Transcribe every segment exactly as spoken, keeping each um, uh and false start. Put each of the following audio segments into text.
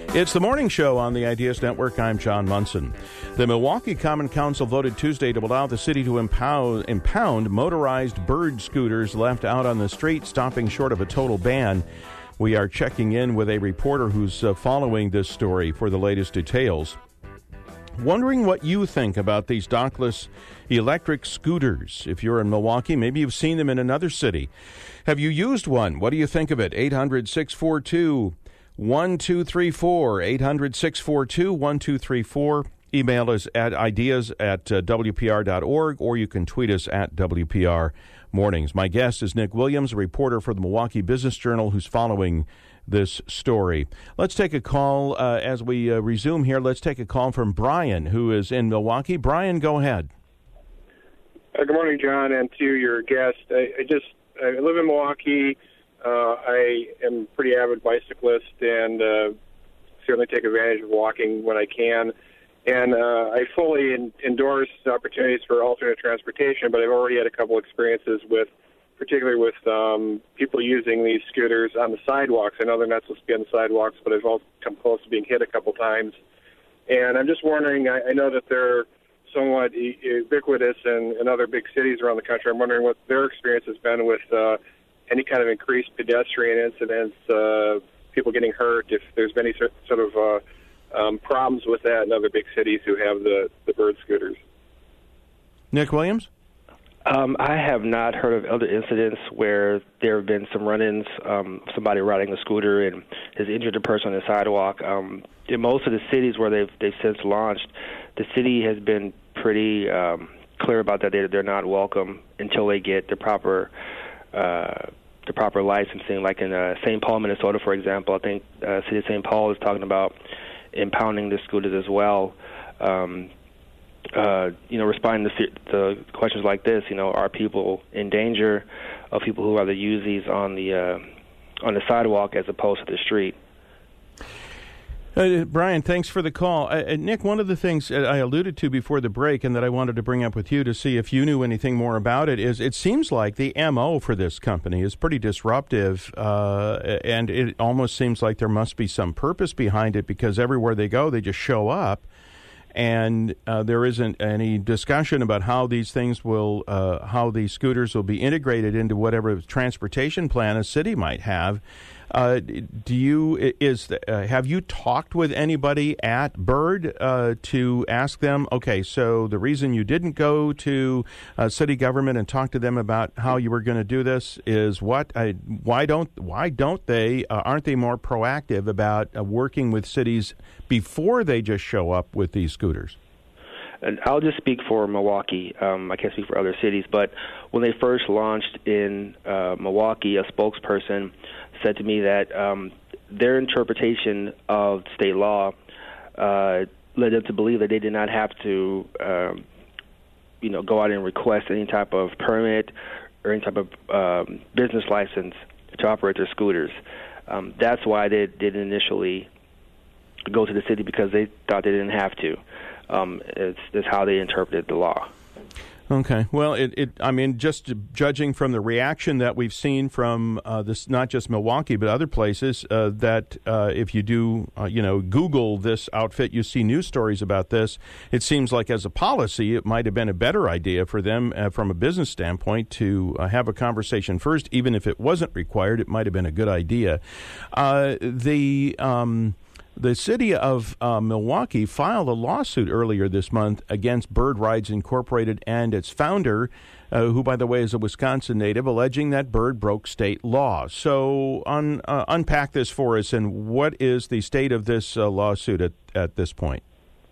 It's the morning show on the Ideas Network. I'm John Munson. The Milwaukee Common Council voted Tuesday to allow the city to impound, impound motorized bird scooters left out on the street, stopping short of a total ban. We are checking in with a reporter who's uh, following this story for the latest details. Wondering what you think about these dockless electric scooters. If you're in Milwaukee, maybe you've seen them in another city. Have you used one? What do you think of it? eight hundred, six four two, one two three four, eight hundred, six four two, one two three four. Email us at ideas at uh, W P R dot org, or you can tweet us at W P R Mornings. My guest is Nick Williams, a reporter for the Milwaukee Business Journal, who's following this story. Let's take a call uh, as we uh, resume here. Let's take a call from Brian, who is in Milwaukee. Brian, go ahead. Uh, good morning, John, and to your guest. I, I just I live in Milwaukee. Uh, I am a pretty avid bicyclist and uh, certainly take advantage of walking when I can. And uh, I fully in, endorse opportunities for alternate transportation, but I've already had a couple experiences with, particularly with um, people using these scooters on the sidewalks. I know they're not supposed to be on the sidewalks, but I've also come close to being hit a couple times. And I'm just wondering, I, I know that they're somewhat e- ubiquitous in, in other big cities around the country. I'm wondering what their experience has been with uh, any kind of increased pedestrian incidents, uh, people getting hurt, if there's been any sort of uh, um, problems with that in other big cities who have the, the bird scooters. Nick Williams? Um, I have not heard of other incidents where there have been some run-ins, um, somebody riding a scooter and has injured a person on the sidewalk. Um, in most of the cities where they've they've since launched, the city has been pretty um, clear about that. They're, they're not welcome until they get the proper uh, the proper licensing. Like in uh, Saint Paul, Minnesota, for example, I think uh, City of Saint Paul is talking about impounding the scooters as well. Um, Uh, you know, responding to, to questions like this, you know, are people in danger of people who rather use these on the uh, on the sidewalk as opposed to the street? Uh, Brian, thanks for the call. Uh, Nick, one of the things I alluded to before the break and that I wanted to bring up with you to see if you knew anything more about it is it seems like the M O for this company is pretty disruptive, uh, and it almost seems like there must be some purpose behind it because everywhere they go, they just show up. And uh, there isn't any discussion about how these things will, uh, how these scooters will be integrated into whatever transportation plan a city might have. Uh, do you is uh, have you talked with anybody at Bird uh, to ask them? Okay, so the reason you didn't go to uh, city government and talk to them about how you were going to do this is what? I, why don't why don't they? Uh, aren't they more proactive about uh, working with cities before they just show up with these scooters? And I'll just speak for Milwaukee. Um, I can't speak for other cities, but when they first launched in uh, Milwaukee, a spokesperson said to me that um, their interpretation of state law uh, led them to believe that they did not have to, um, you know, go out and request any type of permit or any type of um, business license to operate their scooters. Um, that's why they didn't initially go to the city, because they thought they didn't have to. Um, it's, it's how they interpreted the law. Okay. Well, it, it, I mean, just judging from the reaction that we've seen from uh, this, not just Milwaukee, but other places, uh, that uh, if you do, uh, you know, Google this outfit, you see news stories about this. It seems like as a policy, it might have been a better idea for them uh, from a business standpoint to uh, have a conversation first. Even if it wasn't required, it might have been a good idea. Uh, the... Um, The city of uh, Milwaukee filed a lawsuit earlier this month against Bird Rides Incorporated and its founder, uh, who, by the way, is a Wisconsin native, alleging that Bird broke state law. So un, uh, unpack this for us, and what is the state of this uh, lawsuit at, at this point?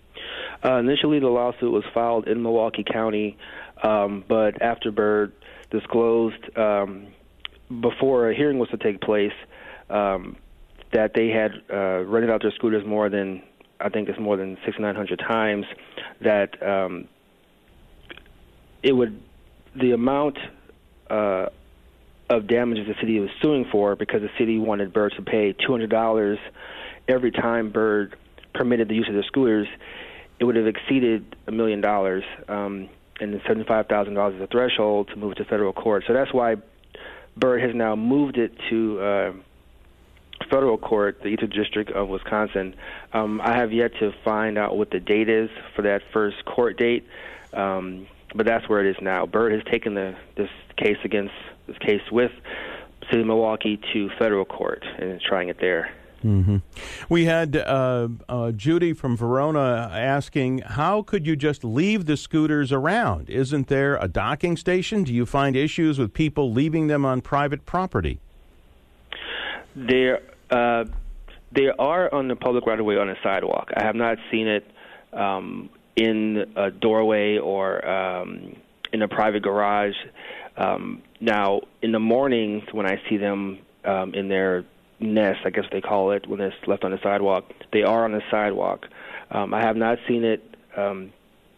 Uh, initially, the lawsuit was filed in Milwaukee County, um, but after Bird disclosed um, before a hearing was to take place, um, that they had uh, rented out their scooters more than, I think it's more than six thousand nine hundred times, that um, it would, the amount uh, of damages the city was suing for, because the city wanted Bird to pay two hundred dollars every time Bird permitted the use of their scooters, it would have exceeded a million dollars, um, and then seventy-five thousand dollars is a threshold to move to federal court. So that's why Bird has now moved it to uh, federal court, the Eastern District of Wisconsin. Um, I have yet to find out what the date is for that first court date, um, but that's where it is now. Byrd has taken the, this case against this case with City of Milwaukee to federal court and is trying it there. Mm-hmm. We had uh, uh, Judy from Verona asking, how could you just leave the scooters around? Isn't there a docking station? Do you find issues with people leaving them on private property? There, uh, they are on the public right-of-way on a sidewalk. I have not seen it um, in a doorway or um, in a private garage. Um, now, in the mornings when I see them um, in their nest, I guess they call it, when it's left on the sidewalk, they are on the sidewalk. Um, I have not seen it um,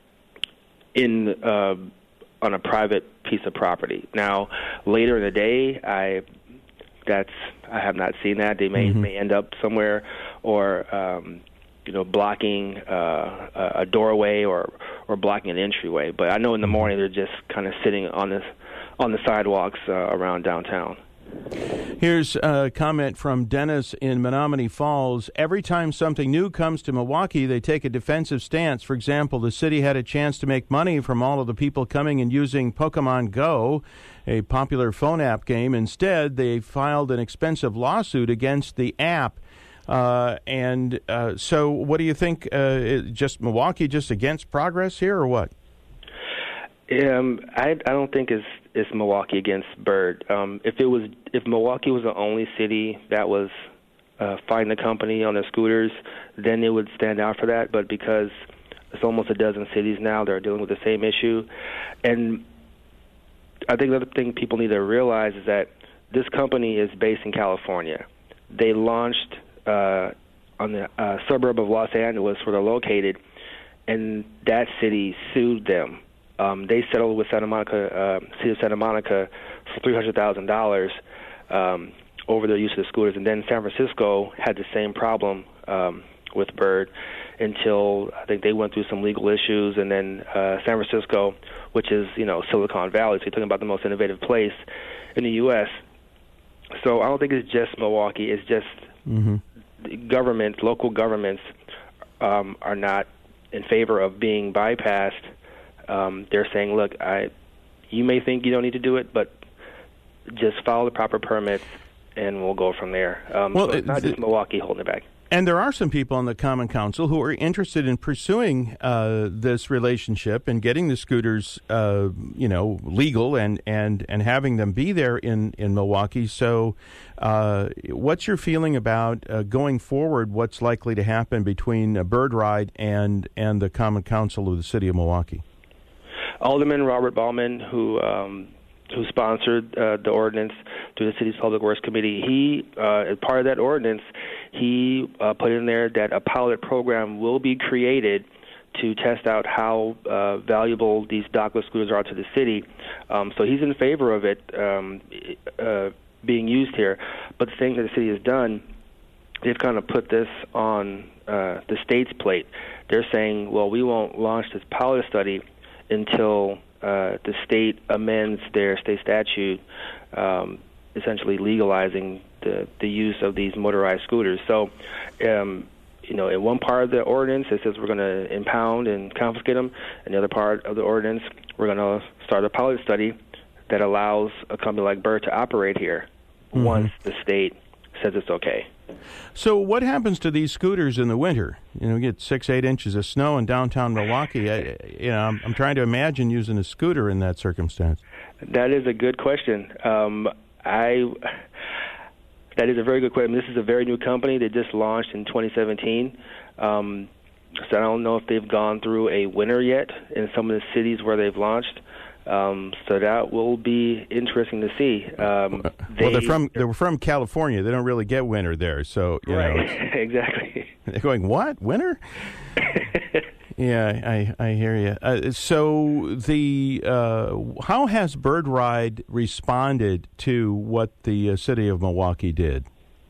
in uh, on a private piece of property. Now, later in the day, I that's I have not seen that. They may mm-hmm. may end up somewhere, or um, you know, blocking uh, a doorway or or blocking an entryway. But I know in the morning they're just kind of sitting on this on the sidewalks uh, around downtown. Here's a comment from Dennis in Menominee Falls. Every time something new comes to Milwaukee, they take a defensive stance. For example, the city had a chance to make money from all of the people coming and using Pokemon Go, a popular phone app game. Instead, they filed an expensive lawsuit against the app. Uh, and uh, so what do you think? Uh, it, just Milwaukee just against progress here or what? Um, I, I don't think it's, it's Milwaukee against Byrd. Um, if it was, if Milwaukee was the only city that was uh, fighting the company on their scooters, then it would stand out for that. But because it's almost a dozen cities now that are dealing with the same issue, and I think the other thing people need to realize is that this company is based in California. They launched uh, on the uh, suburb of Los Angeles, where they're located, and that city sued them. Um, they settled with Santa Monica, uh, City of Santa Monica for three hundred thousand dollars um, over their use of the scooters. And then San Francisco had the same problem um, with Byrd until I think they went through some legal issues. And then uh, San Francisco, which is, you know, Silicon Valley, so you're talking about the most innovative place in the U S. So I don't think it's just Milwaukee. It's just mm-hmm. governments, local governments um, are not in favor of being bypassed. Um, they're saying, look, I, you may think you don't need to do it, but just follow the proper permits, and we'll go from there. Um, well, so it's not just Milwaukee holding it back. And there are some people on the Common Council who are interested in pursuing uh, this relationship and getting the scooters, uh, you know, legal and, and, and having them be there in, in Milwaukee. So uh, what's your feeling about uh, going forward, what's likely to happen between uh, Byrd Ride and, and the Common Council of the City of Milwaukee? Alderman Robert Bauman, who um, who sponsored uh, the ordinance through the city's Public Works Committee, he, uh, as part of that ordinance, he uh, put in there that a pilot program will be created to test out how uh, valuable these dockless scooters are to the city. Um, so he's in favor of it um, uh, being used here. But the thing that the city has done, they've kind of put this on uh, the state's plate. They're saying, well, we won't launch this pilot study until uh, the state amends their state statute, um, essentially legalizing the, the use of these motorized scooters. So, um, you know, in one part of the ordinance, it says we're going to impound and confiscate them. In the other part of the ordinance, we're going to start a pilot study that allows a company like Byrd to operate here mm-hmm. once the state says it's okay. So what happens to these scooters in the winter? You know, we get six, eight inches of snow in downtown Milwaukee. I, you know, I'm, I'm trying to imagine using a scooter in that circumstance. That is a good question. Um, I that is a very good question. This is a very new company. They just launched in twenty seventeen. Um, so I don't know if they've gone through a winter yet in some of the cities where they've launched. Um, so that will be interesting to see. Um, they, well, they're from they're from California. They don't really get winter there, so you right. know. Exactly. They're going, what, winter? Yeah, I I hear you. Uh, so the uh, how has Byrd Ride responded to what the uh, city of Milwaukee did?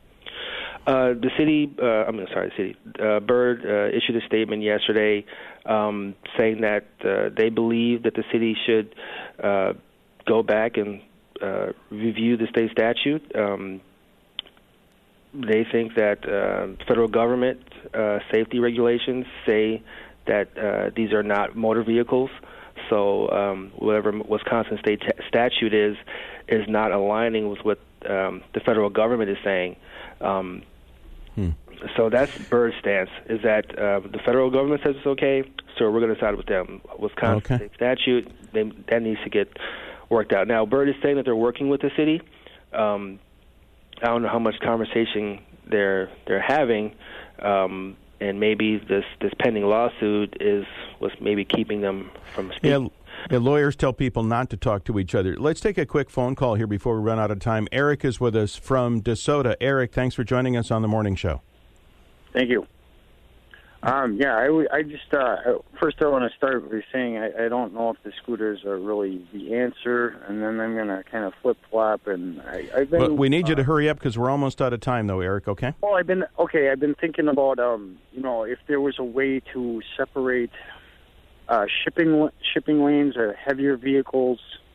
Uh, the city, uh, I'm sorry, the city, uh, Byrd uh, issued a statement yesterday um, saying that uh, they believe that the city should uh, go back and uh, review the state statute. Um, they think that uh, federal government uh, safety regulations say that uh, these are not motor vehicles. So um, whatever Wisconsin state t- statute is, is not aligning with what um, the federal government is saying. Um, hmm. So that's Bird's stance, is that uh, the federal government says it's okay, so we're going to side with them. Wisconsin okay. state statute, they, that needs to get worked out. Now, Bird is saying that they're working with the city. Um, I don't know how much conversation they're they're having, um, and maybe this, this pending lawsuit is was maybe keeping them from speaking. Yeah. Yeah, lawyers tell people not to talk to each other. Let's take a quick phone call here before we run out of time. Eric is with us from DeSoto. Eric, thanks for joining us on the morning show. Thank you. Um, yeah, I, I just, uh, first I want to start by saying I, I don't know if the scooters are really the answer, and then I'm going to kind of flip-flop. And I, I've been, but we need you to uh, hurry up because we're almost out of time, though, Eric, okay? Well, I've been, okay, I've been thinking about, um, you know, if there was a way to separate uh, shipping shipping lanes or heavier vehicles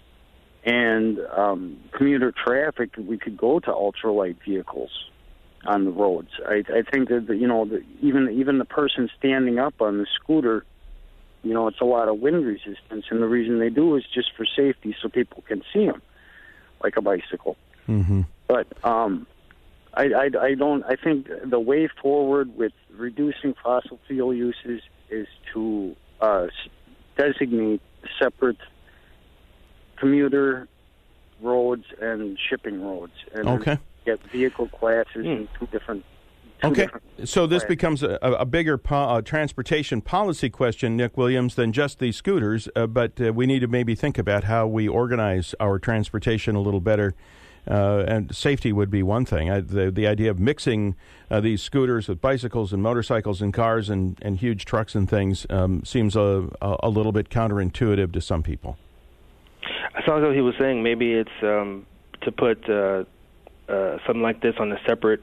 and um, commuter traffic, we could go to ultralight vehicles on the roads. I, I think that the, you know the, even even the person standing up on the scooter, you know, it's a lot of wind resistance, and the reason they do is just for safety, so people can see them, like a bicycle. Mm-hmm. But um, I, I I don't. I think the way forward with reducing fossil fuel uses is to uh, designate separate commuter roads and shipping roads. And okay. Get vehicle classes mm. in two different. Two okay, different so this classes. becomes a, a bigger po- uh, transportation policy question, Nick Williams, than just the scooters. Uh, but uh, we need to maybe think about how we organize our transportation a little better. Uh, and safety would be one thing. I, the the idea of mixing uh, these scooters with bicycles and motorcycles and cars and, and huge trucks and things um, seems a, a a little bit counterintuitive to some people. I saw what he was saying. Maybe it's um, to put uh, uh, something like this on a separate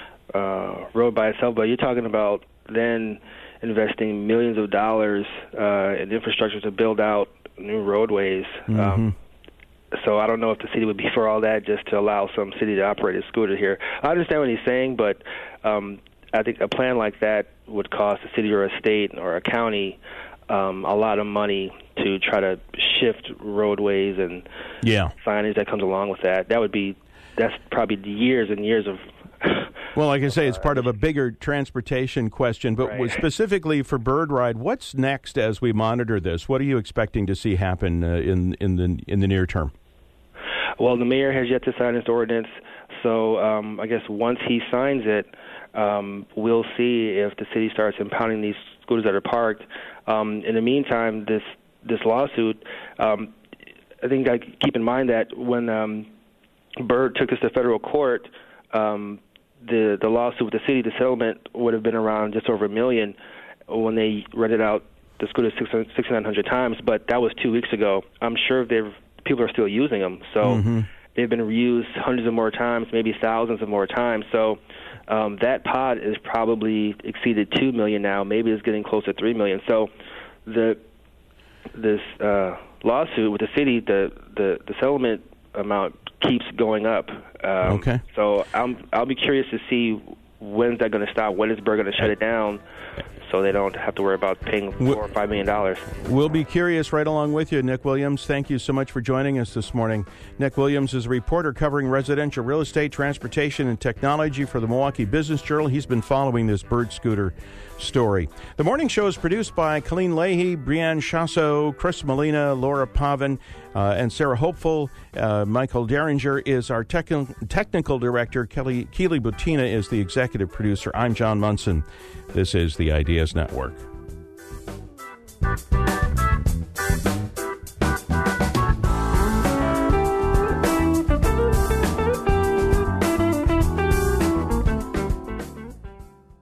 uh, road by itself. But you're talking about then investing millions of dollars uh, in infrastructure to build out new roadways. Mm-hmm. Um, So I don't know if the city would be for all that, just to allow some city to operate a scooter here. I understand what he's saying, but um, I think a plan like that would cost a city or a state or a county um, a lot of money to try to shift roadways and yeah. signage that comes along with that. That would be, that's probably years and years of... Well, like I say, it's part of a bigger transportation question, but right. specifically for Bird Ride, what's next as we monitor this? What are you expecting to see happen uh, in in the in the near term? Well, the mayor has yet to sign this ordinance, so um, I guess once he signs it, um, we'll see if the city starts impounding these scooters that are parked. Um, in the meantime, this this lawsuit, um, I think I keep in mind that when um, Bird took this to federal court, um, the the lawsuit with the city, the settlement would have been around just over a million when they rented out the scooters six thousand nine hundred times, but that was two weeks ago. I'm sure they've people are still using them, so mm-hmm. they've been reused hundreds of more times, maybe thousands of more times. So um, that pot is probably exceeded two million now. Maybe it's getting close to three million. So the this uh, lawsuit with the city, the, the the settlement amount keeps going up. Um, okay. So I'm I'll be curious to see when's that going to stop. When is Bird going to shut it down? So they don't have to worry about paying four or five million dollars. We'll be curious right along with you, Nick Williams. Thank you so much for joining us this morning. Nick Williams is a reporter covering residential real estate, transportation, and technology for the Milwaukee Business Journal. He's been following this Bird scooter story. The morning show is produced by Colleen Leahy, Brianne Chasso, Chris Molina, Laura Pavin, uh, and Sarah Hopeful. Uh, Michael Derringer is our tech- technical director. Kelly Keely Butina is the executive producer. I'm John Munson. This is the Ideas Network.